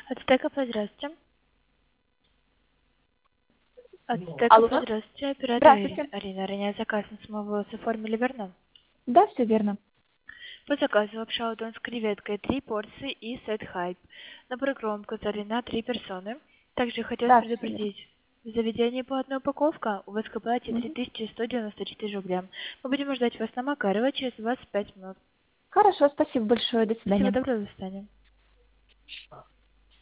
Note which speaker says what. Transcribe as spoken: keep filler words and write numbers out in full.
Speaker 1: От стеков, здравствуйте. От стеков,
Speaker 2: Алло.
Speaker 1: здравствуйте. Оператор Ири-
Speaker 2: Здравствуйте.
Speaker 1: Арина. Ранее заказ на самовывоз оформили, верно?
Speaker 2: Да, все верно.
Speaker 1: По заказу лапша удон с креветкой, три порции и сет хайп. Набор громко указали на три персоны. Также хотелось
Speaker 2: Да, все верно.
Speaker 1: предупредить. В заведении по одной упаковка у вас к оплате три
Speaker 2: Мгм.
Speaker 1: тысячи сто девяносто четыре рубля. Мы будем ждать вас на Макарова через двадцать пять минут.
Speaker 2: Хорошо, спасибо большое. До
Speaker 1: Всего
Speaker 2: свидания.
Speaker 1: доброго, до свидания.